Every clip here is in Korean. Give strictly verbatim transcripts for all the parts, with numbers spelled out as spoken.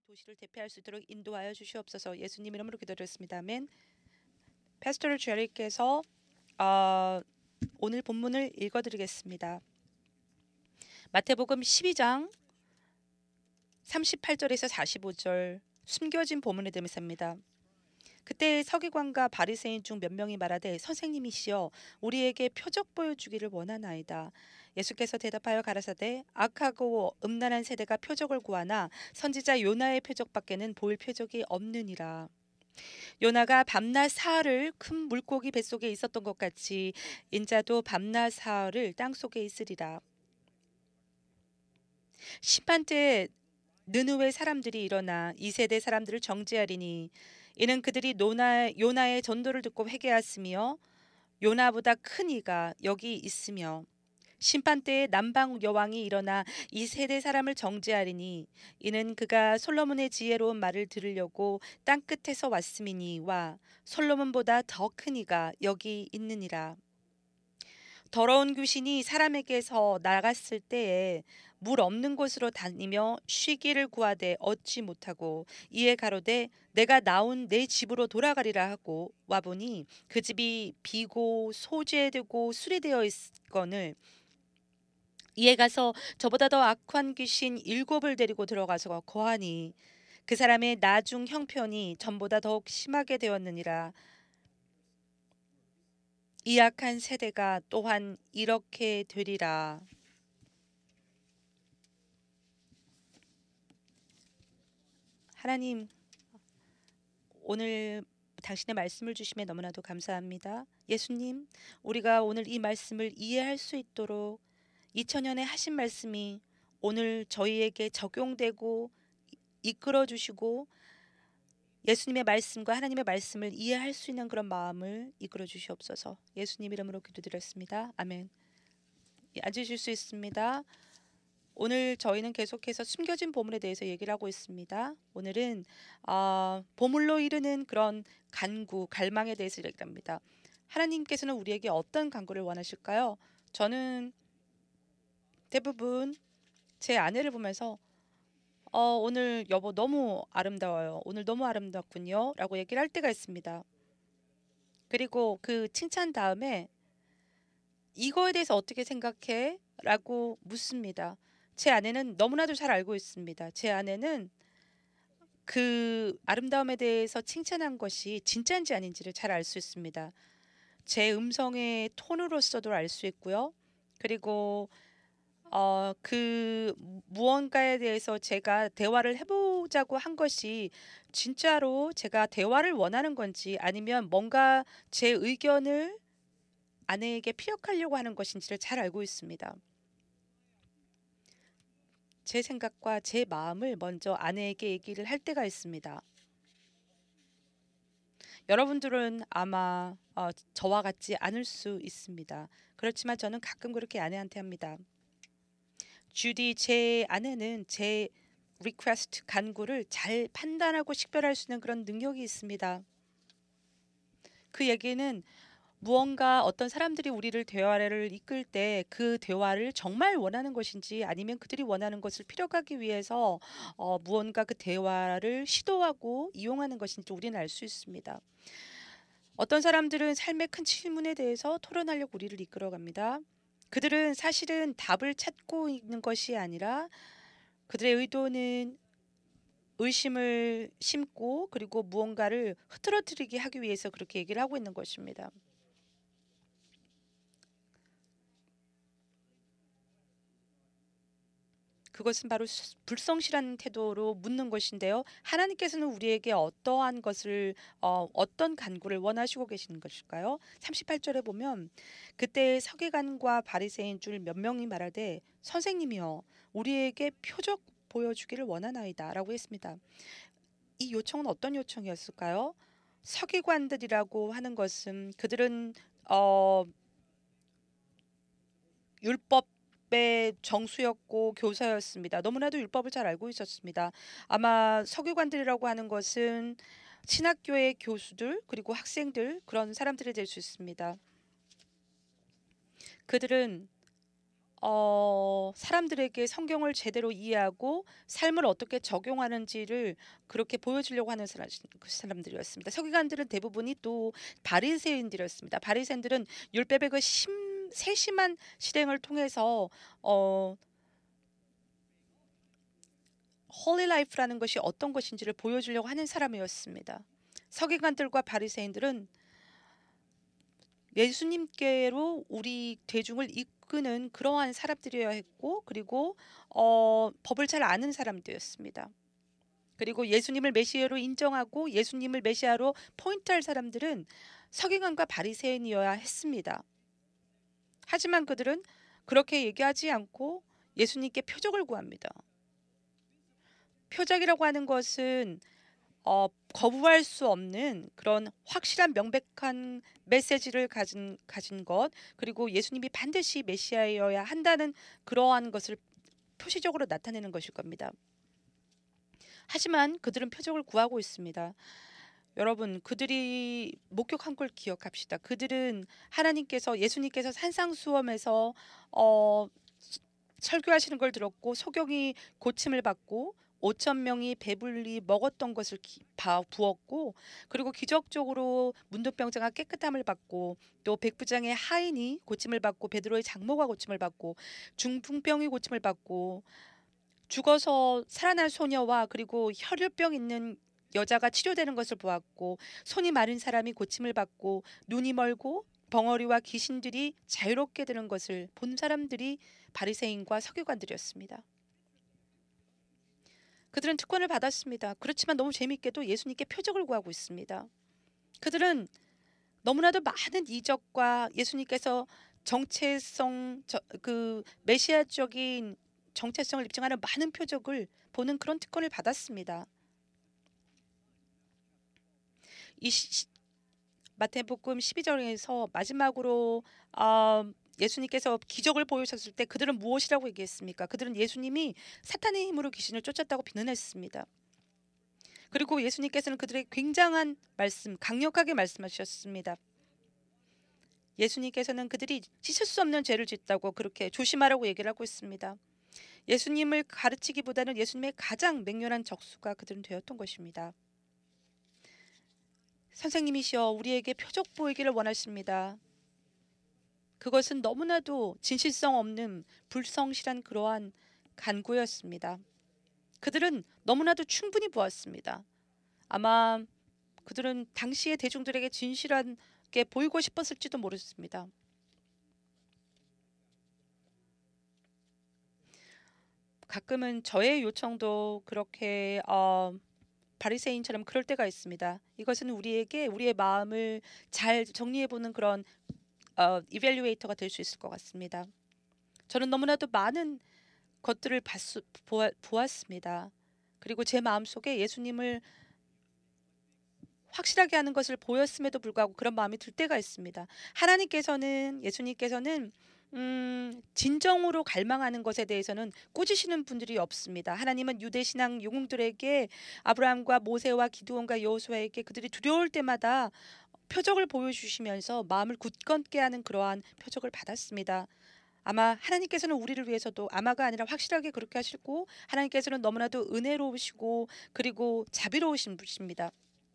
도시를 대표할 수 있도록 인도하여 주시옵소서. 예수님 이름으로 기도드렸습니다. 아멘. 패스터 제리께서 어, 오늘 본문을 읽어드리겠습니다. 마태복음 십이 장 삼십팔 절에서 사십오 절 숨겨진 보문의 대명사입니다. 그때 서기관과 바리새인 중 몇 명이 말하되 선생님이시여 우리에게 표적 보여주기를 원하나이다. 예수께서 대답하여 가라사대 악하고 음란한 세대가 표적을 구하나 선지자 요나의 표적밖에는 보일 표적이 없느니라. 요나가 밤낮 사흘을 큰 물고기 뱃속에 있었던 것 같이 인자도 밤낮 사흘을 땅속에 있으리라. 심판 때에 느느웨 사람들이 일어나 이 세대 사람들을 정죄하리니 이는 그들이 노나, 요나의 전도를 듣고 회개하였으며 요나보다 큰 이가 여기 있으며 심판 때에 남방 여왕이 일어나 이 세대 사람을 정죄하리니 이는 그가 솔로몬의 지혜로운 말을 들으려고 땅 끝에서 왔음이니와 솔로몬보다 더 큰 이가 여기 있느니라. 더러운 귀신이 사람에게서 나갔을 때에 물 없는 곳으로 다니며 쉬기를 구하되 얻지 못하고 이에 가로되 내가 나온 내 집으로 돌아가리라 하고 와보니 그 집이 비고 소재되고 수리되어 있거늘 이에 가서 저보다 더 악한 귀신 일곱을 데리고 들어가서 거하니 그 사람의 나중 형편이 전보다 더욱 심하게 되었느니라. 이 악한 세대가 또한 이렇게 되리라. 하나님, 오늘 당신의 말씀을 주심에 너무나도 감사합니다. 예수님, 우리가 오늘 이 말씀을 이해할 수 있도록 이천 년에 하신 말씀이 오늘 저희에게 적용되고 이끌어 주시고 예수님의 말씀과 하나님의 말씀을 이해할 수 있는 그런 마음을 이끌어 주시옵소서. 예수님 이름으로 기도드렸습니다. 아멘. 예, 앉으실 수 있습니다. 오늘 저희는 계속해서 숨겨진 보물에 대해서 얘기를 하고 있습니다. 오늘은 어, 보물로 이르는 그런 간구, 갈망에 대해서 얘기를 합니다. 하나님께서는 우리에게 어떤 간구를 원하실까요? 저는 대부분 제 아내를 보면서 어, 오늘 여보 너무 아름다워요. 오늘 너무 아름답군요. 라고 얘기를 할 때가 있습니다. 그리고 그 칭찬 다음에 이거에 대해서 어떻게 생각해? 라고 묻습니다. 제 아내는 너무나도 잘 알고 있습니다. 제 아내는 그 아름다움에 대해서 칭찬한 것이 진짜인지 아닌지를 잘 알 수 있습니다. 제 음성의 톤으로서도 알 수 있고요. 그리고 어, 그 무언가에 대해서 제가 대화를 해보자고 한 것이 진짜로 제가 대화를 원하는 건지 아니면 뭔가 제 의견을 아내에게 피력하려고 하는 것인지를 잘 알고 있습니다. 제 생각과 제 마음을 먼저 아내에게 얘기를 할 때가 있습니다. 여러분들은 아마 어, 저와 같지 않을 수 있습니다. 그렇지만 저는 가끔 그렇게 아내한테 합니다. 주디, 제 아내는 제 리퀘스트 간구를 잘 판단하고 식별할 수 있는 그런 능력이 있습니다. 그 얘기는 무언가 어떤 사람들이 우리를 대화를 이끌 때 그 대화를 정말 원하는 것인지 아니면 그들이 원하는 것을 피력하기 위해서 어, 무언가 그 대화를 시도하고 이용하는 것인지 우리는 알 수 있습니다. 어떤 사람들은 삶의 큰 질문에 대해서 토론하려고 우리를 이끌어갑니다. 그들은 사실은 답을 찾고 있는 것이 아니라 그들의 의도는 의심을 심고 그리고 무언가를 흐트러뜨리게 하기 위해서 그렇게 얘기를 하고 있는 것입니다. 그것은 바로 불성실한 태도로 묻는 것인데요. 하나님께서는 우리에게 어떠한 것을 어, 어떤 간구를 원하시고 계시는 것일까요? 삼십팔 절에 보면 그때 서기관과 바리새인 줄 몇 명이 말하되 선생님이여 우리에게 표적 보여주기를 원하나이다라고 했습니다. 이 요청은 어떤 요청이었을까요? 서기관들이라고 하는 것은 그들은 어, 율법의 정수였고 교사였습니다. 너무나도 율법을 잘 알고 있었습니다. 아마 서기관들이라고 하는 것은 신학교의 교수들 그리고 학생들 그런 사람들이 될 수 있습니다. 그들은 어, 사람들에게 성경을 제대로 이해하고 삶을 어떻게 적용하는지를 그렇게 보여주려고 하는 사람, 그 사람들이었습니다. 서기관들은 대부분이 또 바리새인들이었습니다. 바리새인들은 율법의 심, 세심한 실행을 통해서 어, 홀리 라이프라는 것이 어떤 것인지를 보여주려고 하는 사람이었습니다. 서기관들과 바리새인들은 예수님께로 우리 대중을 이끄는 그러한 사람들이어야 했고, 그리고 어, 법을 잘 아는 사람들이었습니다. 그리고 예수님을 메시아로 인정하고 예수님을 메시아로 포인트할 사람들은 서기관과 바리새인이어야 했습니다. 하지만 그들은 그렇게 얘기하지 않고 예수님께 표적을 구합니다. 표적이라고 하는 것은 어, 거부할 수 없는 그런 확실한 명백한 메시지를 가진 가진 것, 그리고 예수님이 반드시 메시아여야 한다는 그러한 것을 표시적으로 나타내는 것일 겁니다. 하지만 그들은 표적을 구하고 있습니다. 여러분, 그들이 목격한 걸 기억합시다. 그들은 하나님께서 예수님께서 산상수험에서 어, 설교하시는 걸 들었고 소경이 고침을 받고 오천 명이 배불리 먹었던 것을 기, 바, 부었고, 그리고 기적적으로 문둥병자가 깨끗함을 받고, 또 백부장의 하인이 고침을 받고, 베드로의 장모가 고침을 받고, 중풍병이 고침을 받고, 죽어서 살아난 소녀와 그리고 혈류병 있는 여자가 치료되는 것을 보았고, 손이 마른 사람이 고침을 받고, 눈이 멀고 벙어리와 귀신들이 자유롭게 되는 것을 본 사람들이 바리새인과 서기관들이었습니다. 그들은 특권을 받았습니다. 그렇지만 너무 재미있게도 예수님께 표적을 구하고 있습니다. 그들은 너무나도 많은 이적과 예수님께서 정체성, 저, 그 메시아적인 정체성을 입증하는 많은 표적을 보는 그런 특권을 받았습니다. 이 시, 마태복음 십이 절에서 마지막으로 어, 예수님께서 기적을 보여주셨을 때 그들은 무엇이라고 얘기했습니까? 그들은 예수님이 사탄의 힘으로 귀신을 쫓았다고 비난했습니다. 그리고 예수님께서는 그들에게 굉장한 말씀, 강력하게 말씀하셨습니다. 예수님께서는 그들이 씻을 수 없는 죄를 짓다고 그렇게 조심하라고 얘기를 하고 있습니다. 예수님을 가르치기보다는 예수님의 가장 맹렬한 적수가 그들은 되었던 것입니다. 선생님이시여 우리에게 표적 보이기를 원하십니다. 그것은 너무나도 진실성 없는 불성실한 그러한 간구였습니다. 그들은 너무나도 충분히 보았습니다. 아마 그들은 당시의 대중들에게 진실하게 보이고 싶었을지도 모르겠습니다. 가끔은 저의 요청도 그렇게 어, 바리새인처럼 그럴 때가 있습니다. 이것은 우리에게 우리의 마음을 잘 정리해보는 그런 어, 이밸류에이터가 될 수 있을 것 같습니다. 저는 너무나도 많은 것들을 봤수, 보아, 보았습니다. 그리고 제 마음속에 예수님을 확실하게 하는 것을 보였음에도 불구하고 그런 마음이 들 때가 있습니다. 하나님께서는 예수님께서는 음, 진정으로 갈망하는 것에 대해서는 꾸짖으시는 분들이 없습니다. 하나님은 유대 신앙 영웅들에게 아브라함과 모세와 기드온과 여호수아에게 그들이 두려울 때마다 표적을 보여주시면서 마음을 굳건케 하는 그러한 표적을 받았습니다. 아마 하나님께서는 우리를 위해서도 아마가 아니라 확실하게 그렇게 하시고 하나님께서는 너무나도 은혜로우시고 그리고 자비로우신 분이십니다.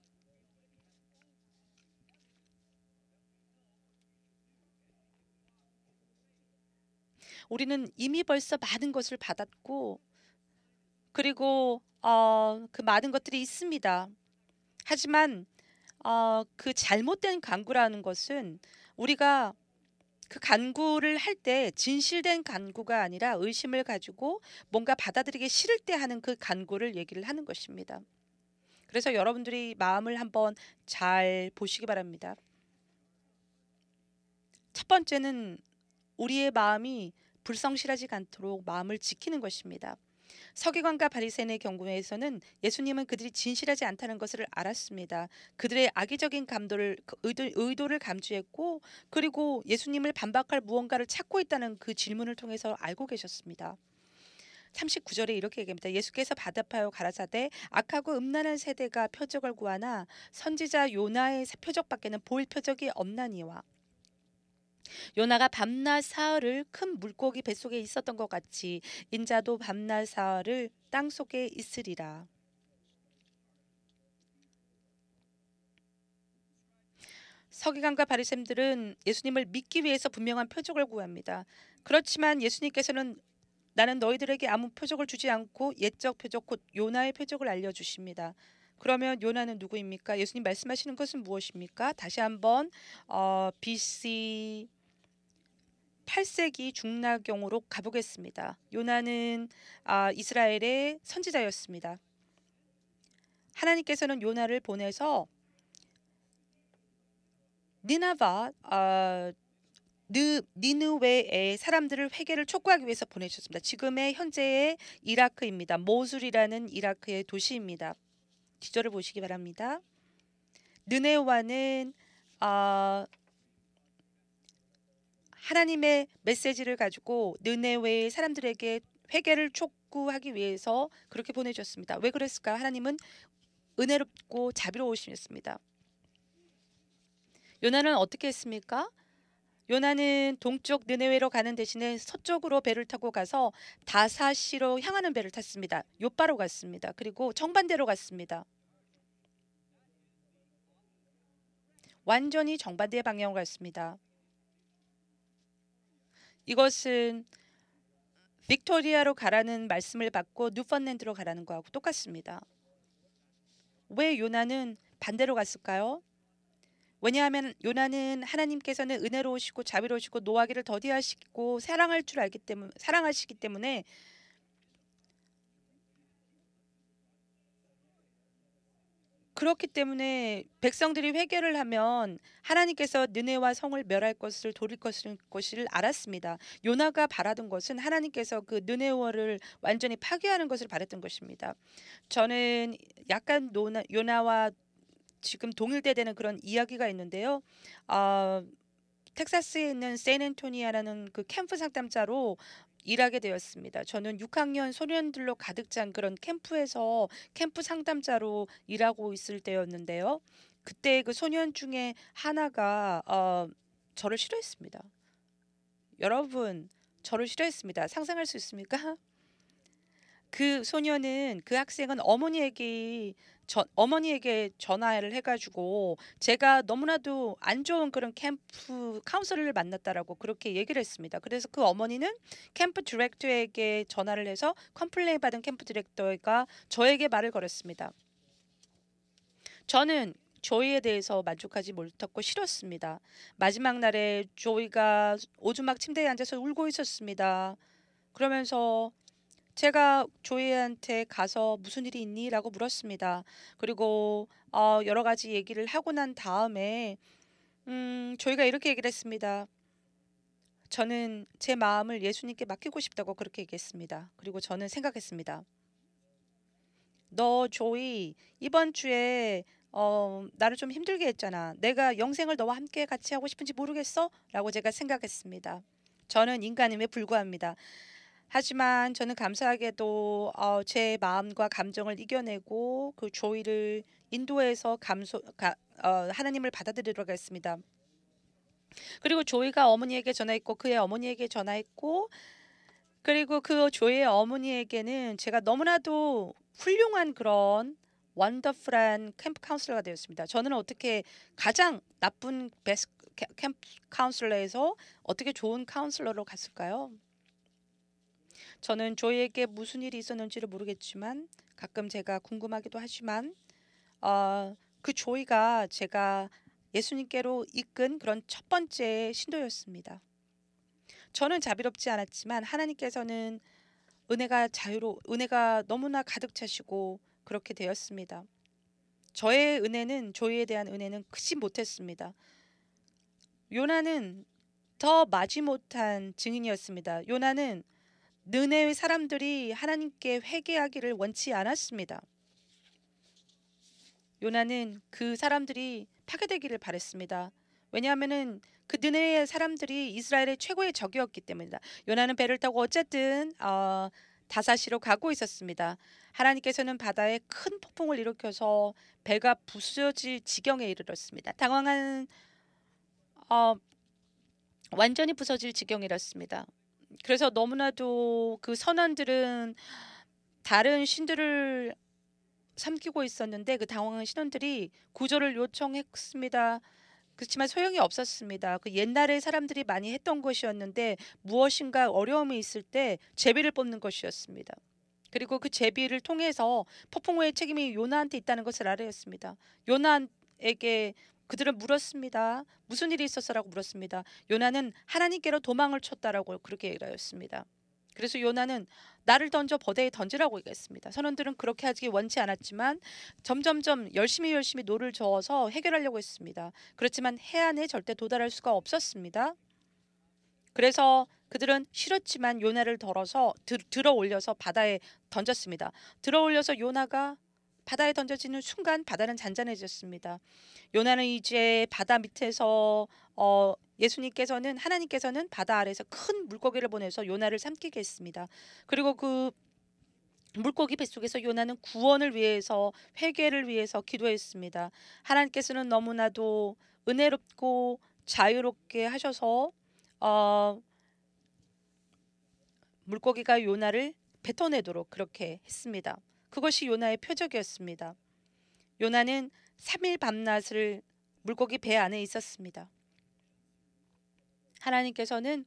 우리는 이미 벌써 많은 것을 받았고 그리고 어, 그 많은 것들이 있습니다. 하지만 어, 그 잘못된 간구라는 것은 우리가 그 간구를 할 때 진실된 간구가 아니라 의심을 가지고 뭔가 받아들이기 싫을 때 하는 그 간구를 얘기를 하는 것입니다. 그래서 여러분들이 마음을 한번 잘 보시기 바랍니다. 첫 번째는 우리의 마음이 불성실하지 않도록 마음을 지키는 것입니다. 서기관과 바리새인의 경우에서는 예수님은 그들이 진실하지 않다는 것을 알았습니다. 그들의 악의적인 감도를 의도, 의도를 감지했고 그리고 예수님을 반박할 무언가를 찾고 있다는 그 질문을 통해서 알고 계셨습니다. 삼십구 절에 이렇게 얘기합니다. 예수께서 바다파여 가라사대 악하고 음란한 세대가 표적을 구하나 선지자 요나의 표적밖에는 볼 표적이 없나니와. 요나가 밤낮 사흘을 큰 물고기 뱃속에 있었던 것 같이 인자도 밤낮 사흘을 땅속에 있으리라. 서기관과 바리새인들은 예수님을 믿기 위해서 분명한 표적을 구합니다. 그렇지만 예수님께서는 나는 너희들에게 아무 표적을 주지 않고 옛적 표적 곧 요나의 표적을 알려주십니다. 그러면 요나는 누구입니까? 예수님 말씀하시는 것은 무엇입니까? 다시 한번 어, 비씨 팔 세기 중나경으로 가보겠습니다. 요나는 아, 이스라엘의 선지자였습니다. 하나님께서는 요나를 보내서 니나바 아, 느, 니느웨의 사람들을 회개를 촉구하기 위해서 보내셨습니다. 지금의 현재의 이라크입니다. 모술이라는 이라크의 도시입니다. 뒤절을 보시기 바랍니다. 느네와는 아, 하나님의 메시지를 가지고 느네웨의 사람들에게 회개를 촉구하기 위해서 그렇게 보내줬습니다. 왜 그랬을까? 하나님은 은혜롭고 자비로우시습니다. 요나는 어떻게 했습니까? 요나는 동쪽 느네웨로 가는 대신에 서쪽으로 배를 타고 가서 다사시로 향하는 배를 탔습니다. 요바로 갔습니다. 그리고 정반대로 갔습니다. 완전히 정반대의 방향으로 갔습니다. 이것은 빅토리아로 가라는 말씀을 받고 뉴펀랜드로 가라는 거하고 똑같습니다. 왜 요나는 반대로 갔을까요? 왜냐하면 요나는 하나님께서는 은혜로우시고 자비로우시고 노하기를 더디하시고 사랑할 줄 알기 때문에 사랑하시기 때문에 그렇기 때문에 백성들이 회개를 하면 하나님께서 느네와 성을 멸할 것을 돌릴 것을 것을 알았습니다. 요나가 바라던 것은 하나님께서 그 느네워를 완전히 파괴하는 것을 바랬던 것입니다. 저는 약간 노나, 요나와 지금 동일대되는 그런 이야기가 있는데요. 아, 텍사스에 있는 샌앤토니아라는 그 캠프 상담자로 일하게 되었습니다. 저는 육 학년 소년들로 가득 찬 그런 캠프에서 캠프 상담자로 일하고 있을 때였는데요. 그때 그 소년 중에 하나가 어, 저를 싫어했습니다. 여러분, 저를 싫어했습니다. 상상할 수 있습니까? 그 소녀는 그 학생은 어머니에게 저, 어머니에게 전화를 해가지고 제가 너무나도 안 좋은 그런 캠프 카운슬러를 만났다라고 그렇게 얘기를 했습니다. 그래서 그 어머니는 캠프 디렉터에게 전화를 해서 컴플레인 받은 캠프 디렉터가 저에게 말을 걸었습니다. 저는 조이에 대해서 만족하지 못했고 싫었습니다. 마지막 날에 조이가 오두막 침대에 앉아서 울고 있었습니다. 그러면서 제가 조이한테 가서 무슨 일이 있니? 라고 물었습니다. 그리고 어, 여러 가지 얘기를 하고 난 다음에 음, 조이가 이렇게 얘기를 했습니다. 저는 제 마음을 예수님께 맡기고 싶다고 그렇게 얘기했습니다. 그리고 저는 생각했습니다. 너 조이 이번 주에 어, 나를 좀 힘들게 했잖아. 내가 영생을 너와 함께 같이 하고 싶은지 모르겠어? 라고 제가 생각했습니다. 저는 인간임에 불구합니다. 하지만 저는 감사하게도 어, 제 마음과 감정을 이겨내고 그 조이를 인도해서 감소 가, 어, 하나님을 받아들이려고 했습니다. 그리고 조이가 어머니에게 전화했고 그의 어머니에게 전화했고 그리고 그 조이의 어머니에게는 제가 너무나도 훌륭한 그런 원더풀한 캠프 카운슬러가 되었습니다. 저는 어떻게 가장 나쁜 베스트 캠프 카운슬러에서 어떻게 좋은 카운슬러로 갔을까요? 저는 조이에게 무슨 일이 있었는지를 모르겠지만 가끔 제가 궁금하기도 하지만 어, 그 조이가 제가 예수님께로 이끈 그런 첫 번째 신도였습니다. 저는 자비롭지 않았지만 하나님께서는 은혜가 자유로 은혜가 너무나 가득 차시고 그렇게 되었습니다. 저의 은혜는 조이에 대한 은혜는 크지 못했습니다. 요나는 더 마지못한 증인이었습니다. 요나는 느네의 사람들이 하나님께 회개하기를 원치 않았습니다. 요나는 그 사람들이 파괴되기를 바랬습니다. 왜냐하면은 그 느네의 사람들이 이스라엘의 최고의 적이었기 때문이다. 요나는 배를 타고 어쨌든 어, 다사시로 가고 있었습니다. 하나님께서는 바다에 큰 폭풍을 일으켜서 배가 부서질 지경에 이르렀습니다. 당황한 어, 완전히 부서질 지경이었습니다. 그래서 너무나도 그 선원들은 다른 신들을 삼키고 있었는데 그 당황한 신원들이 구조를 요청했습니다. 그렇지만 소용이 없었습니다. 그 옛날에 사람들이 많이 했던 것이었는데 무엇인가 어려움이 있을 때 제비를 뽑는 것이었습니다. 그리고 그 제비를 통해서 폭풍우의 책임이 요나한테 있다는 것을 알아냈습니다. 요나에게 그들은 물었습니다. 무슨 일이 있었어라고 물었습니다. 요나는 하나님께로 도망을 쳤다라고 그렇게 얘기하였습니다. 그래서 요나는 나를 던져 버대에 던지라고 얘기했습니다. 선원들은 그렇게 하기 원치 않았지만 점점점 열심히 열심히 노를 저어서 해결하려고 했습니다. 그렇지만 해안에 절대 도달할 수가 없었습니다. 그래서 그들은 싫었지만 요나를 덜어서 들, 들어 올려서 바다에 던졌습니다. 들어 올려서 요나가 바다에 던져지는 순간 바다는 잔잔해졌습니다. 요나는 이제 바다 밑에서 어, 예수님께서는 하나님께서는 바다 아래에서 큰 물고기를 보내서 요나를 삼키게 했습니다. 그리고 그 물고기 뱃속에서 요나는 구원을 위해서 회개를 위해서 기도했습니다. 하나님께서는 너무나도 은혜롭고 자유롭게 하셔서 어, 물고기가 요나를 뱉어내도록 그렇게 했습니다. 그것이 요나의 표적이었습니다. 요나는 삼 일 밤낮을 물고기 배 안에 있었습니다. 하나님께서는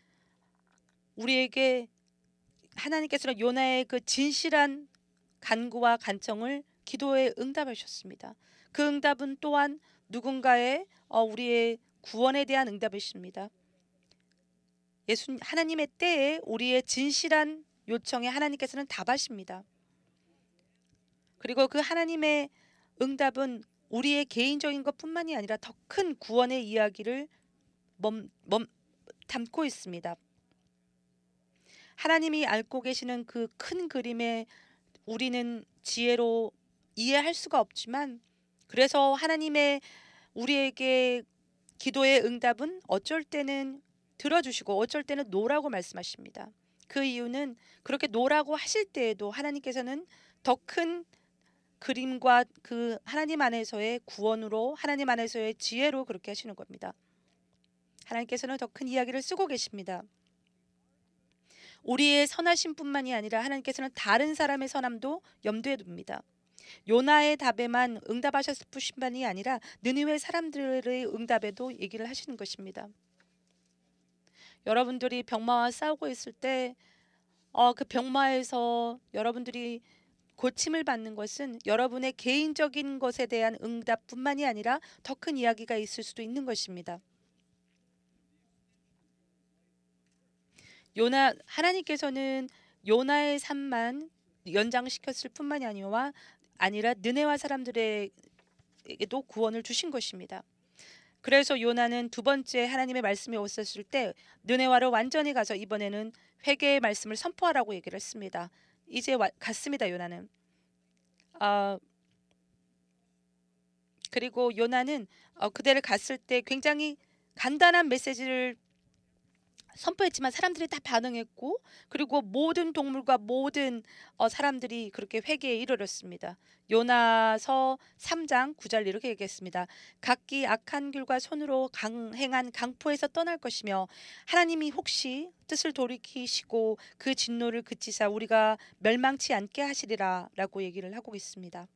우리에게 하나님께서는 요나의 그 진실한 간구와 간청을 기도에 응답하셨습니다. 그 응답은 또한 누군가의 어, 우리의 구원에 대한 응답이십니다. 예수 하나님의 때에 우리의 진실한 요청에 하나님께서는 답하십니다. 그리고 그 하나님의 응답은 우리의 개인적인 것뿐만이 아니라 더 큰 구원의 이야기를 멈, 멈, 담고 있습니다. 하나님이 앓고 계시는 그 큰 그림에 우리는 지혜로 이해할 수가 없지만 그래서 하나님의 우리에게 기도의 응답은 어쩔 때는 들어주시고 어쩔 때는 노라고 말씀하십니다. 그 이유는 그렇게 노라고 하실 때에도 하나님께서는 더 큰 그림과 그 하나님 안에서의 구원으로 하나님 안에서의 지혜로 그렇게 하시는 겁니다. 하나님께서는 더 큰 이야기를 쓰고 계십니다. 우리의 선하심뿐만이 아니라 하나님께서는 다른 사람의 선함도 염두에 둡니다. 요나의 답에만 응답하셨을 뿐만이 아니라 느니웨 사람들의 응답에도 얘기를 하시는 것입니다. 여러분들이 병마와 싸우고 있을 때 어, 그 병마에서 여러분들이 고침을 받는 것은 여러분의 개인적인 것에 대한 응답뿐만이 아니라 더 큰 이야기가 있을 수도 있는 것입니다. 요나 하나님께서는 요나의 삶만 연장시켰을 뿐만이 아니와 아니라 느네와 사람들에게도 구원을 주신 것입니다. 그래서 요나는 두 번째 하나님의 말씀이 왔었을 때 느네와로 완전히 가서 이번에는 회개의 말씀을 선포하라고 얘기를 했습니다. 이제 와, 갔습니다. 요나는. 어, 그리고 요나는 어, 그대를 갔을 때 굉장히 간단한 메시지를 선포했지만 사람들이 다 반응했고 그리고 모든 동물과 모든 어, 사람들이 그렇게 회개에 이르렀습니다. 요나서 삼 장 구 절 이렇게 얘기했습니다. 각기 악한 길과 손으로 강, 행한 강포에서 떠날 것이며 하나님이 혹시 뜻을 돌이키시고 그 진노를 그치사 우리가 멸망치 않게 하시리라 라고 얘기를 하고 있습니다.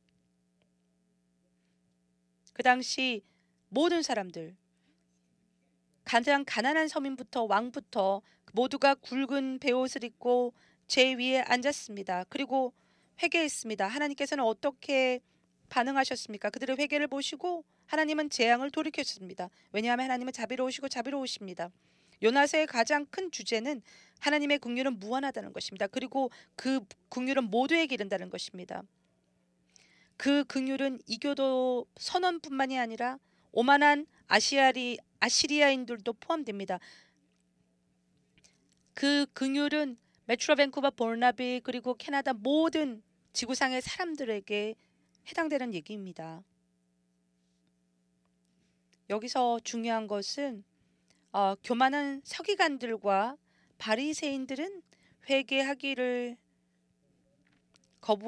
그 당시 모든 사람들 가장 가난한 서민부터 왕부터 모두가 굵은 베옷을 입고 제 위에 앉았습니다. 그리고 회개했습니다. 하나님께서는 어떻게 반응하셨습니까? 그들의 회개를 보시고 하나님은 재앙을 돌이켰습니다. 왜냐하면 하나님은 자비로우시고 자비로우십니다. 요나서의 가장 큰 주제는 하나님의 긍휼은 무한하다는 것입니다. 그리고 그 긍휼은 모두에게 이른다는 것입니다. 그 긍휼은 이교도 선원뿐만이 아니라 오만한 아시아리 아시리아인들도 포함됩니다. 그 긍휼은 메트로 밴쿠버 볼나비 그리고 캐나다 모든 지구상의 사람들에게 해당되는 얘기입니다. 여기서 중요한 것은 어, 교만한 서기관들과 바리새인들은 회개하기를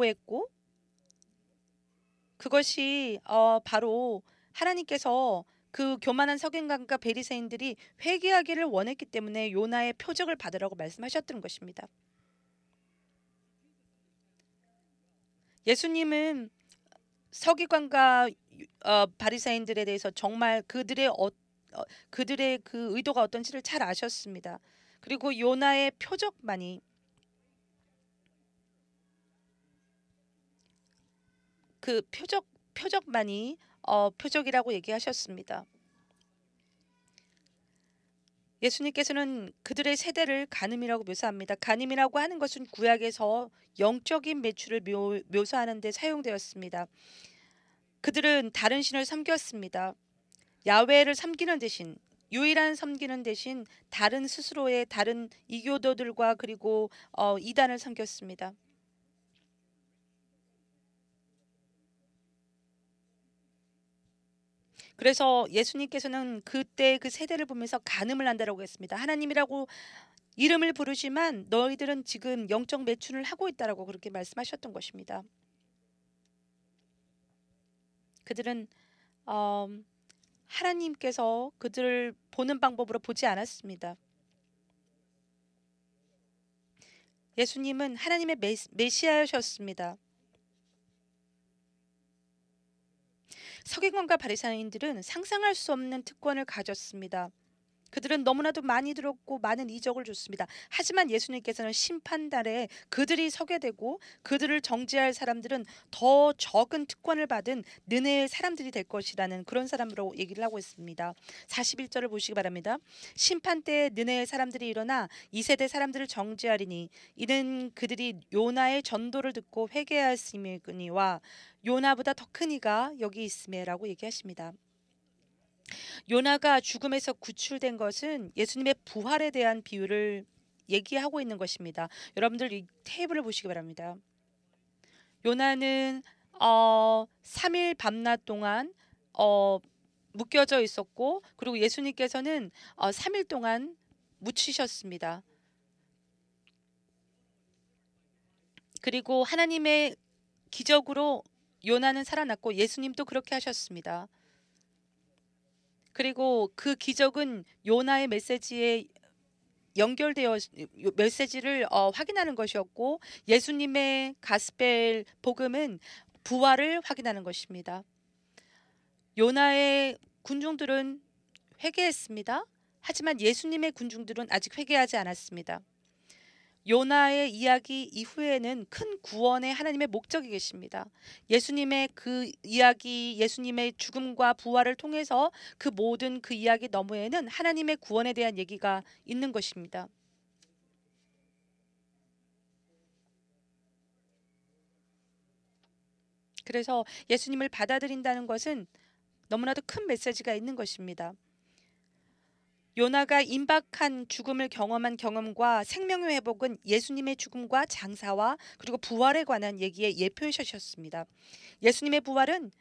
거부했고 그것이 어, 바로 하나님께서 그 교만한 서기관과 베리새인들이 회개하기를 원했기 때문에 요나의 표적을 받으라고 말씀하셨던 것입니다. 예수님은 서기관과 어, 바리새인들에 대해서 정말 그들의 어, 어, 그들의 그 의도가 어떤지를 잘 아셨습니다. 그리고 요나의 표적만이 그 표적 표적만이 어, 표적이라고 얘기하셨습니다. 예수님께서는 그들의 세대를 간음이라고 묘사합니다. 간음이라고 하는 것은 구약에서 영적인 매출을 묘, 묘사하는 데 사용되었습니다. 그들은 다른 신을 섬겼습니다. 야훼를 섬기는 대신 유일한 섬기는 대신 다른 스스로의 다른 이교도들과 그리고 어, 이단을 섬겼습니다. 그래서 예수님께서는 그때 그 세대를 보면서 간음을 한다라고 했습니다. 하나님이라고 이름을 부르지만 너희들은 지금 영적 매춘을 하고 있다라고 그렇게 말씀하셨던 것입니다. 그들은 어, 하나님께서 그들을 보는 방법으로 보지 않았습니다. 예수님은 하나님의 메, 메시아셨습니다. 서기관과 바리새인들은 상상할 수 없는 특권을 가졌습니다. 그들은 너무나도 많이 들었고 많은 이적을 줬습니다. 하지만 예수님께서는 심판날에 그들이 서게 되고 그들을 정죄할 사람들은 더 적은 특권을 받은 느네의 사람들이 될 것이라는 그런 사람으로 얘기를 하고 있습니다. 사십일 절을 보시기 바랍니다. 심판 때에 느네의 사람들이 일어나 이 세대 사람들을 정죄하리니 이는 그들이 요나의 전도를 듣고 회개하였음이거니와 요나보다 더 큰 이가 여기 있음에라고 얘기하십니다. 요나가 죽음에서 구출된 것은 예수님의 부활에 대한 비유를 얘기하고 있는 것입니다. 여러분들 이 테이블을 보시기 바랍니다. 요나는 어, 삼 일 밤낮 동안 어, 묶여져 있었고 그리고 예수님께서는 어, 삼 일 동안 묻히셨습니다. 그리고 하나님의 기적으로 요나는 살아났고 예수님도 그렇게 하셨습니다. 그리고 그 기적은 요나의 메시지에 연결되어 메시지를 어, 확인하는 것이었고 예수님의 가스펠 복음은 부활을 확인하는 것입니다. 요나의 군중들은 회개했습니다. 하지만 예수님의 군중들은 아직 회개하지 않았습니다. 요나의 이야기 이후에는 큰 구원의 하나님의 목적이 계십니다. 예수님의 그 이야기, 예수님의 죽음과 부활을 통해서 그 모든 그 이야기 너머에는 하나님의 구원에 대한 얘기가 있는 것입니다. 그래서 예수님을 받아들인다는 것은 너무나도 큰 메시지가 있는 것입니다. 요나가 임박한 죽음을 경험한 경험과 생명의 회복은 예수님의 죽음과 장사와 그리고 부활에 관한 얘기의 예표이셨습니다. 예수님의 부활은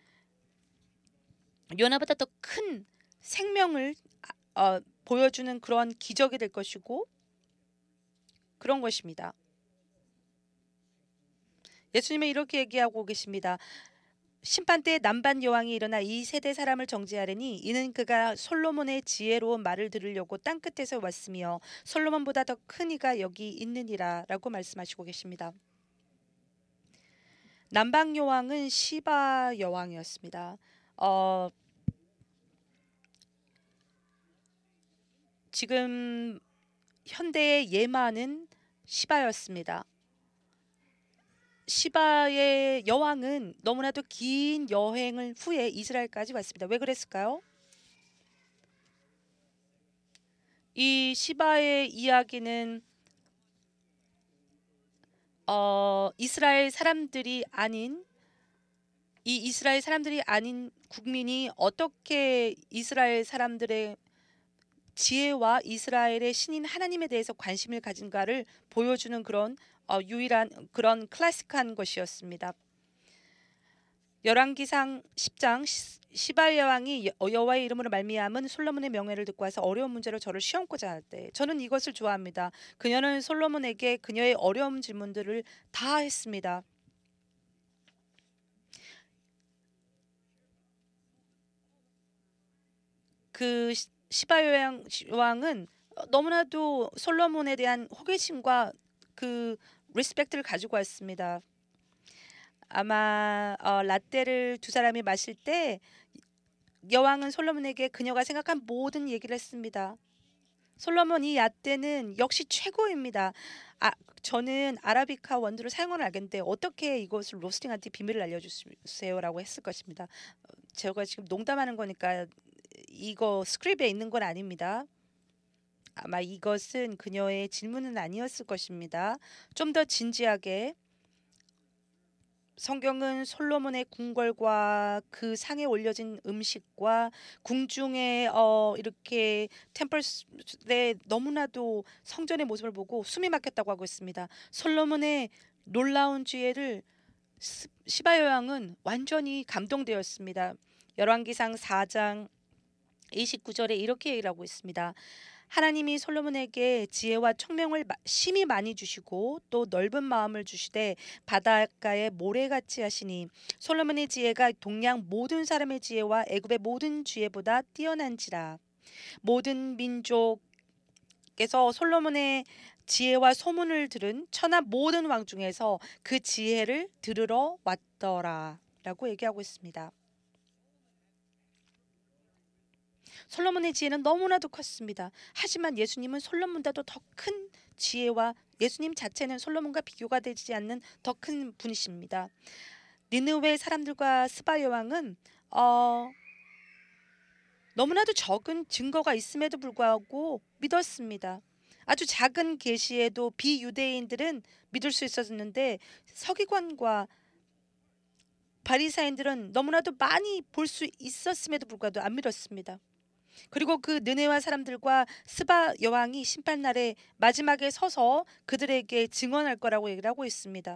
요나보다 더 큰 생명을 어, 보여주는 그런 기적이 될 것이고 그런 것입니다. 예수님은 이렇게 얘기하고 계십니다. 심판 때 남반 여왕이 일어나 이 세대 사람을 정죄하려니 이는 그가 솔로몬의 지혜로운 말을 들으려고 땅 끝에서 왔으며 솔로몬보다 더 큰 이가 여기 있느니라라고 말씀하시고 계십니다. 남방 여왕은 시바 여왕이었습니다. 어, 지금 현대의 예마는 시바였습니다. 시바의 여왕은 너무나도 긴 여행을 후에 이스라엘까지 왔습니다. 왜 그랬을까요? 이 시바의 이야기는 어, 이스라엘 사람들이 아닌 이 이스라엘 사람들이 아닌 국민이 어떻게 이스라엘 사람들의 지혜와 이스라엘의 신인 하나님에 대해서 관심을 가진가를 보여주는 그런 어, 유일한 그런 클래식한 것이었습니다. 열왕기상 십 장 시바 여왕이 여호와의 이름으로 말미암은 솔로몬의 명예를 듣고 와서 어려운 문제로 저를 시험고자 할 때 저는 이것을 좋아합니다. 그녀는 솔로몬에게 그녀의 어려운 질문들을 다 했습니다. 그 시- 시바 여왕 왕은 너무나도 솔로몬에 대한 호기심과 그 리스펙트를 가지고 왔습니다. 아마 어, 라떼를 두 사람이 마실 때 여왕은 솔로몬에게 그녀가 생각한 모든 얘기를 했습니다. 솔로몬 이 라떼는 역시 최고입니다. 아, 저는 아라비카 원두를 사용을 알겠는데 어떻게 이것을 로스팅한테 비밀을 알려주세요라고 했을 것입니다. 제가 지금 농담하는 거니까 이거 스크립트에 있는 건 아닙니다. 아마 이것은 그녀의 질문은 아니었을 것입니다. 좀 더 진지하게 성경은 솔로몬의 궁궐과 그 상에 올려진 음식과 궁중의 어 이렇게 템플에 너무나도 성전의 모습을 보고 숨이 막혔다고 하고 있습니다. 솔로몬의 놀라운 지혜를 스- 시바 여왕은 완전히 감동되었습니다. 열왕기상 사 장 이십구 절에 이렇게 얘기를 하고 있습니다. 하나님이 솔로몬에게 지혜와 청명을 마- 심히 많이 주시고 또 넓은 마음을 주시되 바닷가에 모래같이 하시니 솔로몬의 지혜가 동양 모든 사람의 지혜와 애굽의 모든 지혜보다 뛰어난지라. 모든 민족에서 솔로몬의 지혜와 소문을 들은 천하 모든 왕 중에서 그 지혜를 들으러 왔더라 라고 얘기하고 있습니다. 솔로몬의 지혜는 너무나도 컸습니다. 하지만 예수님은 솔로몬보다도 더 큰 지혜와 예수님 자체는 솔로몬과 비교가 되지 않는 더 큰 분이십니다. 니느웨 사람들과 스바 여왕은 어, 너무나도 적은 증거가 있음에도 불구하고 믿었습니다. 아주 작은 계시에도 비유대인들은 믿을 수 있었는데 서기관과 바리사인들은 너무나도 많이 볼 수 있었음에도 불구하고 안 믿었습니다. 그리고 그 느네와 사람들과 스바 여왕이 심판날에 마지막에 서서 그들에게 증언할 거라고 얘기를 하고 있습니다.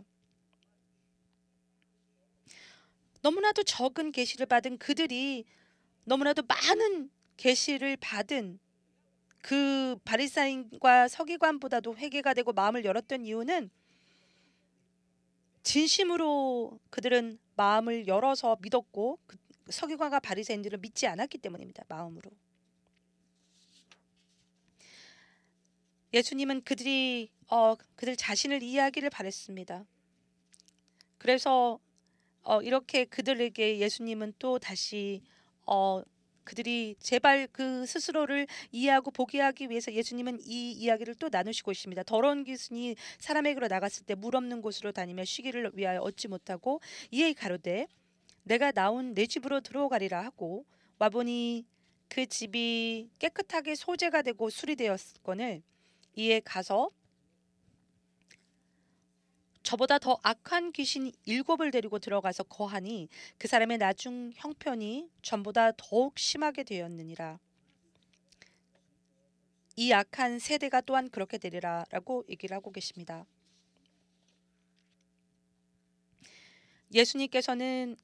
너무나도 적은 계시를 받은 그들이 너무나도 많은 계시를 받은 그 바리사인과 서기관보다도 회개가 되고 마음을 열었던 이유는 진심으로 그들은 마음을 열어서 믿었고 그 서기관과 바리사인들을 믿지 않았기 때문입니다. 마음으로. 예수님은 그들이 어, 그들 자신을 이해하기를 바랬습니다. 그래서 어, 이렇게 그들에게 예수님은 또 다시 어, 그들이 제발 그 스스로를 이해하고 보게 하기 위해서 예수님은 이 이야기를 또 나누시고 있습니다. 더러운 기순이 사람에게로 나갔을 때 물 없는 곳으로 다니며 쉬기를 위하여 얻지 못하고 이에 가로되 내가 나온 내 집으로 들어가리라 하고 와보니 그 집이 깨끗하게 소재가 되고 수리되었거늘 이에 가서 저보다 더 악한 귀신 일곱을 데리고 들어가서 거하니 그 사람의 나중 형편이 전보다 더욱 심하게 되었느니라. 이 악한 세대가 또한 그렇게 되리라라고 얘기를 하고 계십니다. 예수님께서는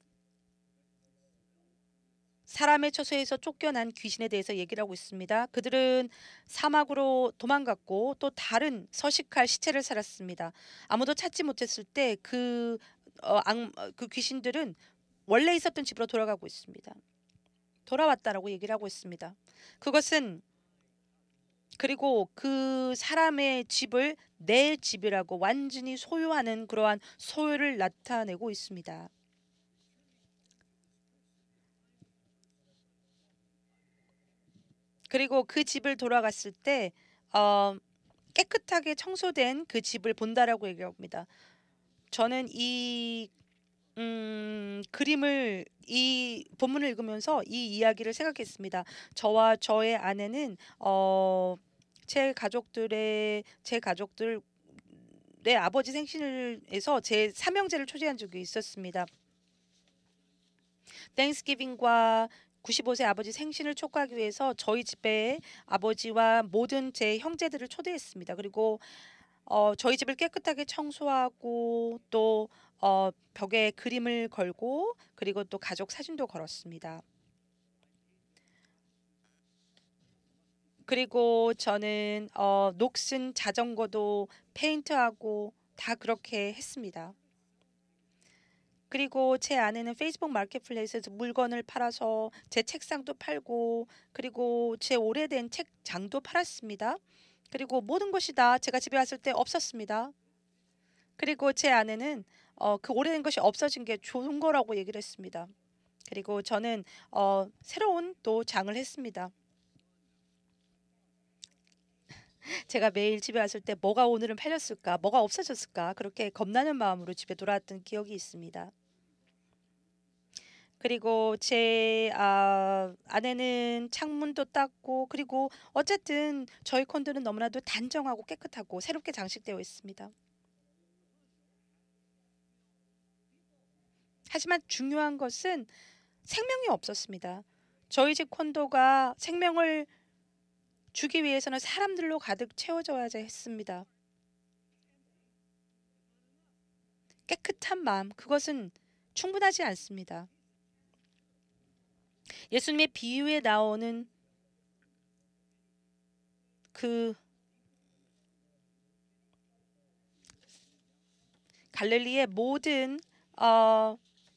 사람의 처소에서 쫓겨난 귀신에 대해서 얘기를 하고 있습니다. 그들은 사막으로 도망갔고 또 다른 서식할 시체를 살았습니다. 아무도 찾지 못했을 때 그 어, 악- 어, 그 귀신들은 원래 있었던 집으로 돌아가고 있습니다. 돌아왔다라고 얘기를 하고 있습니다. 그것은 그리고 그 사람의 집을 내 집이라고 완전히 소유하는 그러한 소유를 나타내고 있습니다. 그리고 그 집을 돌아갔을 때 어, 깨끗하게 청소된 그 집을 본다라고 얘기합니다. 저는 이 음, 그림을 이 본문을 읽으면서 이 이야기를 생각했습니다. 저와 저의 아내는 어, 제 가족들의 제 가족들의 아버지 생신을에서 제 삼형제를 초대한 적이 있었습니다. 땡스기빙과 구십오 세 아버지 생신을 촉구하기 위해서 저희 집에 아버지와 모든 제 형제들을 초대했습니다. 그리고 어, 저희 집을 깨끗하게 청소하고 또 어, 벽에 그림을 걸고 그리고 또 가족 사진도 걸었습니다. 그리고 저는 어, 녹슨 자전거도 페인트하고 다 그렇게 했습니다. 그리고 제 아내는 페이스북 마켓플레이스에서 물건을 팔아서 제 책상도 팔고 그리고 제 오래된 책장도 팔았습니다. 그리고 모든 것이 다 제가 집에 왔을 때 없었습니다. 그리고 제 아내는 어, 그 오래된 것이 없어진 게 좋은 거라고 얘기를 했습니다. 그리고 저는 어, 새로운 또 장을 했습니다. 제가 매일 집에 왔을 때 뭐가 오늘은 팔렸을까, 뭐가 없어졌을까 그렇게 겁나는 마음으로 집에 돌아왔던 기억이 있습니다. 그리고 제 아, 아내는 창문도 닦고 그리고 어쨌든 저희 콘도는 너무나도 단정하고 깨끗하고 새롭게 장식되어 있습니다. 하지만 중요한 것은 생명이 없었습니다. 저희 집 콘도가 생명을 주기 위해서는 사람들로 가득 채워져야 했습니다. 깨끗한 마음, 그것은 충분하지 않습니다. 예수님의 비유에 나오는 그 갈릴리의 모든 어,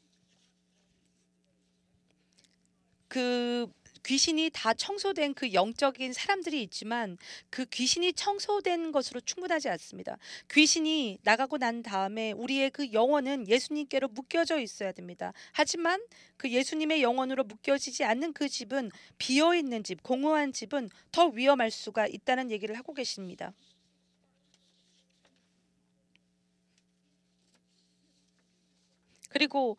그 귀신이 다 청소된 그 영적인 사람들이 있지만 그 귀신이 청소된 것으로 충분하지 않습니다. 귀신이 나가고 난 다음에 우리의 그 영혼은 예수님께로 묶여져 있어야 됩니다. 하지만 그 예수님의 영혼으로 묶여지지 않는 그 집은 비어 있는 집, 공허한 집은 더 위험할 수가 있다는 얘기를 하고 계십니다. 그리고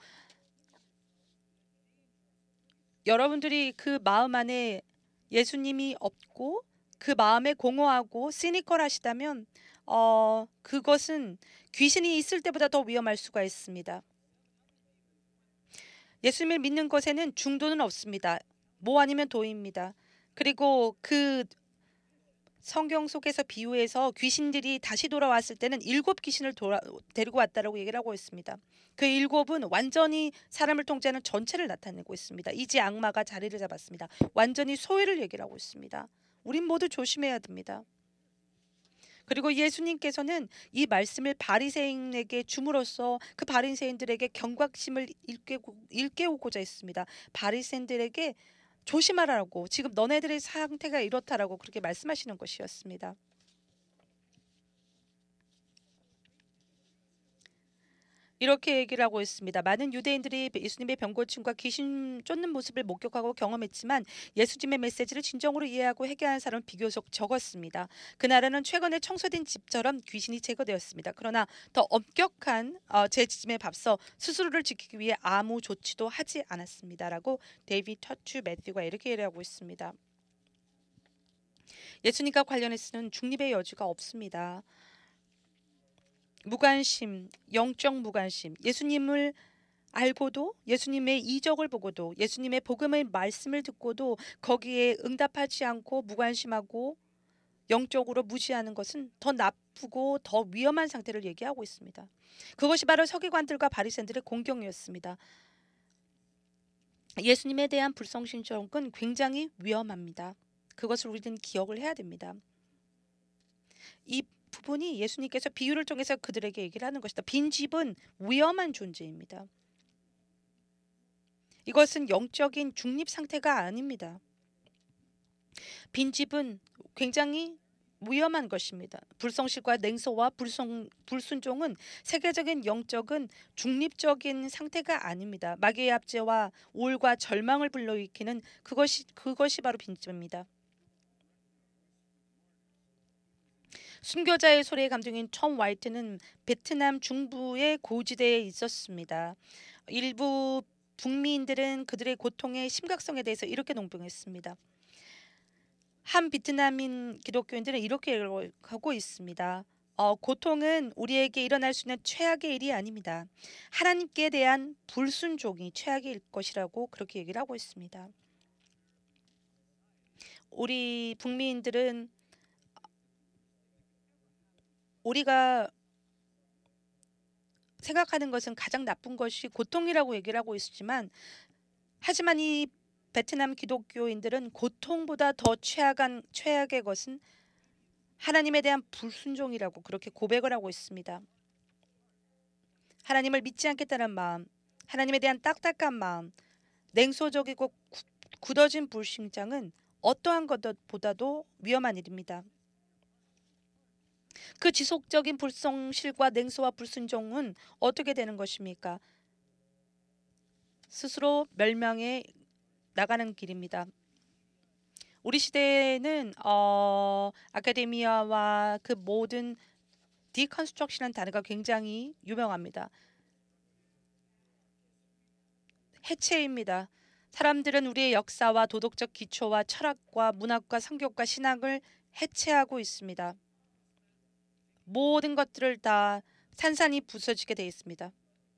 여러분들이 그 마음 안에 예수님이 없고 그 마음에 공허하고 시니컬하시다면 어 그것은 귀신이 있을 때보다 더 위험할 수가 있습니다. 예수님을 믿는 것에는 중도는 없습니다. 뭐 아니면 도입니다. 그리고 그 성경 속에서 비유해서 귀신들이 다시 돌아왔을 때는 일곱 귀신을 돌아, 데리고 왔다라고 얘기를 하고 있습니다. 그 일곱은 완전히 사람을 통제하는 전체를 나타내고 있습니다. 이제 악마가 자리를 잡았습니다. 완전히 소외를 얘기를 하고 있습니다. 우린 모두 조심해야 됩니다. 그리고 예수님께서는 이 말씀을 바리새인에게 줌으로써 그 바리새인들에게 경각심을 일깨우, 일깨우고자 했습니다. 바리새인들에게 조심하라고, 지금 너네들의 상태가 이렇다라고 그렇게 말씀하시는 것이었습니다. 이렇게 얘기를 하고 있습니다. 많은 유대인들이 예수님의 병고침과 귀신 쫓는 모습을 목격하고 경험했지만 예수님의 메시지를 진정으로 이해하고 회개하는 사람은 비교적 적었습니다. 그날에는 최근에 청소된 집처럼 귀신이 제거되었습니다. 그러나 더 엄격한 어, 재지짐에 앞서 스스로를 지키기 위해 아무 조치도 하지 않았습니다라고 데이비드 터추 매튜가 이렇게 얘기하고 있습니다. 예수님과 관련해서는 중립의 여지가 없습니다. 무관심, 영적 무관심, 예수님을 알고도 예수님의 이적을 보고도 예수님의 복음의 말씀을 듣고도 거기에 응답하지 않고 무관심하고 영적으로 무시하는 것은 더 나쁘고 더 위험한 상태를 얘기하고 있습니다. 그것이 바로 서기관들과 바리새인들의 공경이었습니다. 예수님에 대한 불성신청은 굉장히 위험합니다. 그것을 우리는 기억을 해야 됩니다. 이 부분이 예수님께서 비유를 통해서 그들에게 얘기를 하는 것이다. 빈집은 위험한 존재입니다. 이것은 영적인 중립 상태가 아닙니다. 빈집은 굉장히 위험한 것입니다. 불성실과 냉소와 불성, 불순종은 세계적인 영적인 중립적인 상태가 아닙니다. 마귀의 압제와 우울과 절망을 불러일으키는 그것이 그것이 바로 빈집입니다. 순교자의 소리의 감독인 톰 화이트는 베트남 중부의 고지대에 있었습니다. 일부 북미인들은 그들의 고통의 심각성에 대해서 이렇게 농봉했습니다. 한 베트남인 기독교인들은 이렇게 하고 있습니다. 어, 고통은 우리에게 일어날 수 있는 최악의 일이 아닙니다. 하나님께 대한 불순종이 최악일 것이라고 그렇게 얘기를 하고 있습니다. 우리 북미인들은 우리가 생각하는 것은 가장 나쁜 것이 고통이라고 얘기를 하고 있지만 하지만 이 베트남 기독교인들은 고통보다 더 최악한 최악의 것은 하나님에 대한 불순종이라고 그렇게 고백을 하고 있습니다. 하나님을 믿지 않겠다는 마음, 하나님에 대한 딱딱한 마음, 냉소적이고 구- 굳어진 불신장은 어떠한 것보다도 위험한 일입니다. 그 지속적인 불성실과 냉소와 불순종은 어떻게 되는 것입니까? 스스로 멸망해 나가는 길입니다. 우리 시대에는 어, 아카데미아와 그 모든 디컨스트럭션이라는 단어가 굉장히 유명합니다. 해체입니다. 사람들은 우리의 역사와 도덕적 기초와 철학과 문학과 성격과 신학을 해체하고 있습니다. 모든 것들을 다 산산이 부서지게 되어 있습니다.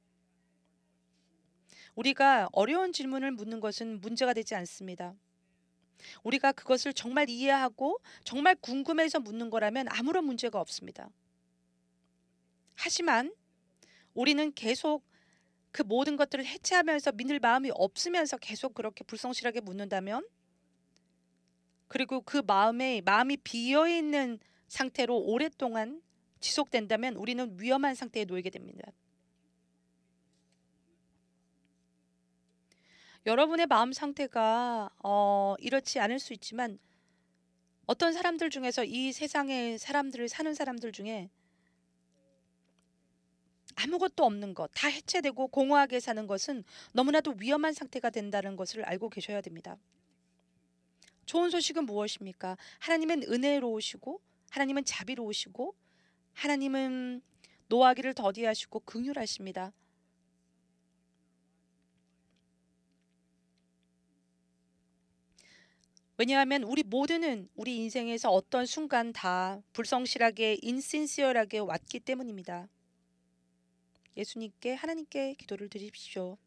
우리가 어려운 질문을 묻는 것은 문제가 되지 않습니다. 우리가 그것을 정말 이해하고 정말 궁금해서 묻는 거라면 아무런 문제가 없습니다. 하지만 우리는 계속 그 모든 것들을 해체하면서 믿을 마음이 없으면서 계속 그렇게 불성실하게 묻는다면, 그리고 그 마음에 마음이 비어 있는 상태로 오랫동안 지속된다면 우리는 위험한 상태에 놓이게 됩니다. 여러분의 마음 상태가 어, 이렇지 않을 수 있지만 어떤 사람들 중에서 이 세상의 사람들을 사는 사람들 중에 아무것도 없는 것, 다 해체되고 공허하게 사는 것은 너무나도 위험한 상태가 된다는 것을 알고 계셔야 됩니다. 좋은 소식은 무엇입니까? 하나님은 은혜로우시고 하나님은 자비로우시고 하나님은 노하기를 더디하시고 긍휼하십니다. 왜냐하면 우리 모두는 우리 인생에서 어떤 순간 다 불성실하게 인신시어하게 왔기 때문입니다. 예수님께 하나님께 기도를 드립시오.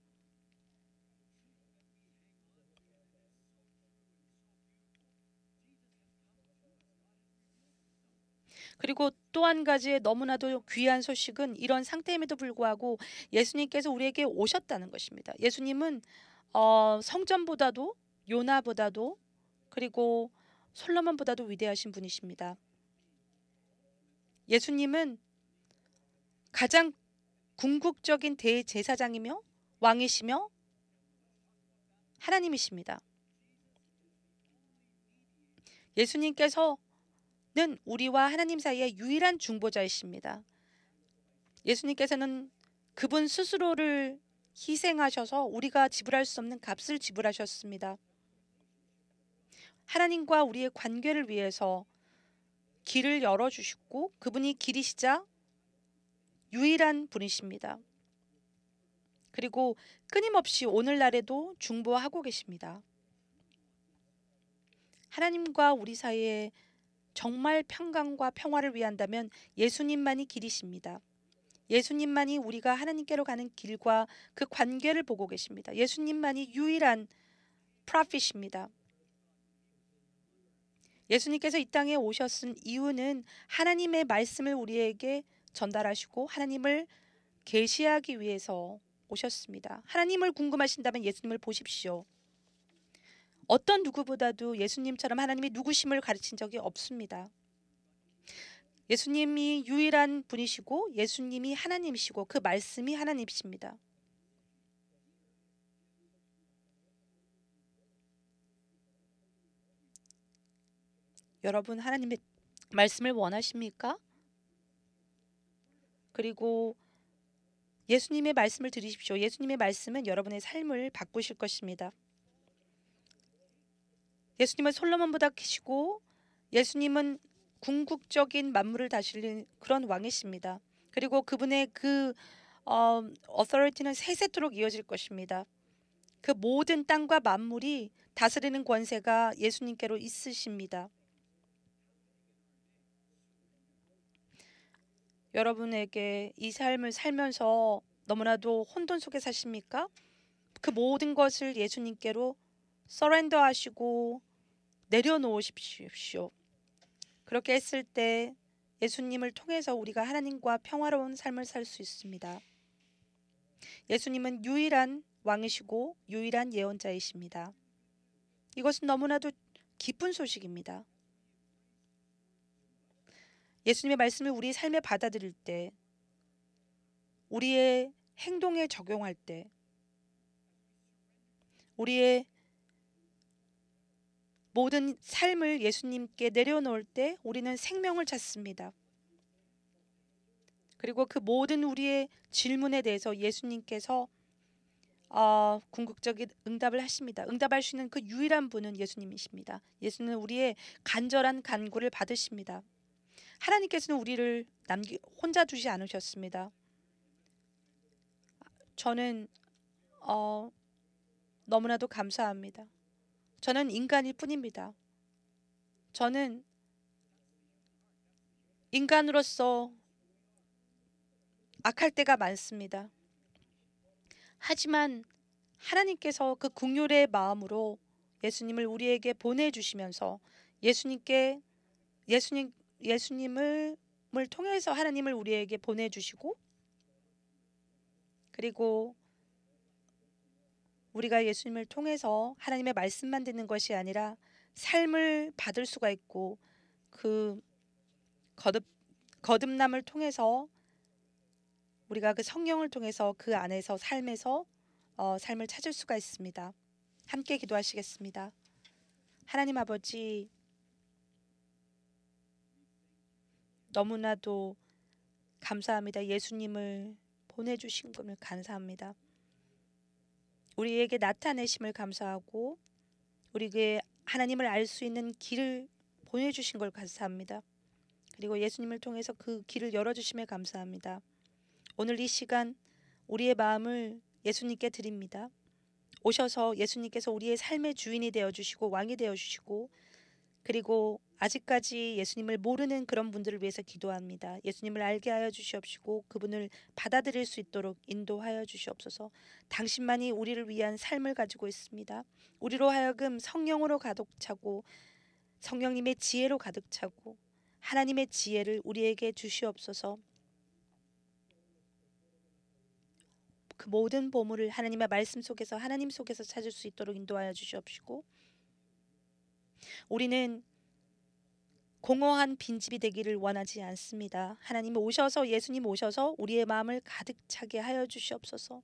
그리고 또 한 가지의 너무나도 귀한 소식은 이런 상태임에도 불구하고 예수님께서 우리에게 오셨다는 것입니다. 예수님은 어, 성전보다도 요나보다도 그리고 솔로몬보다도 위대하신 분이십니다. 예수님은 가장 궁극적인 대제사장이며 왕이시며 하나님이십니다. 예수님께서는 우리와 하나님 사이의 유일한 중보자이십니다. 예수님께서는 그분 스스로를 희생하셔서 우리가 지불할 수 없는 값을 지불하셨습니다. 하나님과 우리의 관계를 위해서 길을 열어주시고 그분이 길이시자 유일한 분이십니다. 그리고 끊임없이 오늘날에도 중보하고 계십니다. 하나님과 우리 사이에 정말 평강과 평화를 위한다면 예수님만이 길이십니다. 예수님만이 우리가 하나님께로 가는 길과 그 관계를 보고 계십니다. 예수님만이 유일한 프로핏입니다. 예수님께서 이 땅에 오셨은 이유는 하나님의 말씀을 우리에게 전달하시고 하나님을 계시하기 위해서 오셨습니다. 하나님을 궁금하신다면 예수님을 보십시오. 어떤 누구보다도 예수님처럼 하나님이 누구심을 가르친 적이 없습니다. 예수님이 유일한 분이시고 예수님이 하나님이시고 그 말씀이 하나님이십니다. 여러분 하나님의 말씀을 원하십니까? 그리고 예수님의 말씀을 들으십시오. 예수님의 말씀은 여러분의 삶을 바꾸실 것입니다. 예수님은 솔로몬보다 크시고 예수님은 궁극적인 만물을 다스리는 그런 왕이십니다. 그리고 그분의 그 어, authority는 세세토록 이어질 것입니다. 그 모든 땅과 만물이 다스리는 권세가 예수님께로 있으십니다. 여러분에게 이 삶을 살면서 너무나도 혼돈 속에 사십니까? 그 모든 것을 예수님께로 서렌더 하시고 내려놓으십시오. 그렇게 했을 때 예수님을 통해서 우리가 하나님과 평화로운 삶을 살 수 있습니다. 예수님은 유일한 왕이시고 유일한 예언자이십니다. 이것은 너무나도 기쁜 소식입니다. 예수님의 말씀을 우리 삶에 받아들일 때, 우리의 행동에 적용할 때 우리의 모든 삶을 예수님께 내려놓을 때 우리는 생명을 찾습니다. 그리고 그 모든 우리의 질문에 대해서 예수님께서 어, 궁극적인 응답을 하십니다. 응답할 수 있는 그 유일한 분은 예수님이십니다. 예수는 우리의 간절한 간구를 받으십니다. 하나님께서는 우리를 남기 혼자 두지 않으셨습니다. 저는 어, 너무나도 감사합니다. 저는 인간일 뿐입니다. 저는 인간으로서 악할 때가 많습니다. 하지만 하나님께서 그 긍휼의 마음으로 예수님을 우리에게 보내주시면서 예수님께 예수님 예수님을 을 통해서 하나님을 우리에게 보내주시고, 그리고 우리가 예수님을 통해서 하나님의 말씀만 듣는 것이 아니라 삶을 받을 수가 있고, 그 거듭 거듭남을 통해서 우리가 그 성령을 통해서 그 안에서 삶에서 어, 삶을 찾을 수가 있습니다. 함께 기도하시겠습니다. 하나님 아버지, 너무나도 감사합니다. 예수님을 보내주신 것을 감사합니다. 우리에게 나타내심을 감사하고 우리에게 하나님을 알 수 있는 길을 보내주신 걸 감사합니다. 그리고 예수님을 통해서 그 길을 열어주심에 감사합니다. 오늘 이 시간 우리의 마음을 예수님께 드립니다. 오셔서 예수님께서 우리의 삶의 주인이 되어주시고 왕이 되어주시고, 그리고 아직까지 예수님을 모르는 그런 분들을 위해서 기도합니다. 예수님을 알게 하여 주시옵시고 그분을 받아들일 수 있도록 인도하여 주시옵소서. 당신만이 우리를 위한 삶을 가지고 있습니다. 우리로 하여금 성령으로 가득 차고 성령님의 지혜로 가득 차고 하나님의 지혜를 우리에게 주시옵소서. 그 모든 보물을 하나님의 말씀 속에서 하나님 속에서 찾을 수 있도록 인도하여 주시옵시고, 우리는 공허한 빈집이 되기를 원하지 않습니다. 하나님 오셔서 예수님 오셔서 우리의 마음을 가득 차게 하여 주시옵소서.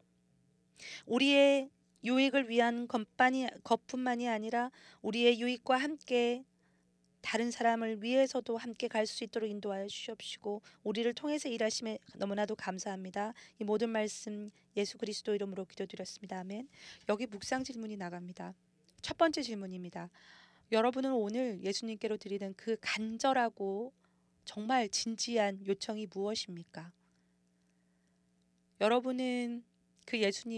우리의 유익을 위한 것만이, 것뿐만이 아니라 우리의 유익과 함께 다른 사람을 위해서도 함께 갈 수 있도록 인도하여 주시옵시고 우리를 통해서 일하심에 너무나도 감사합니다. 이 모든 말씀 예수 그리스도 이름으로 기도드렸습니다. 아멘. 여기 묵상 질문이 나갑니다. 첫 번째 질문입니다. 여러분은 오늘 예수님께로 드리는 그 간절하고 정말 진지한 요청이 무엇입니까? 여러분은 그 예수님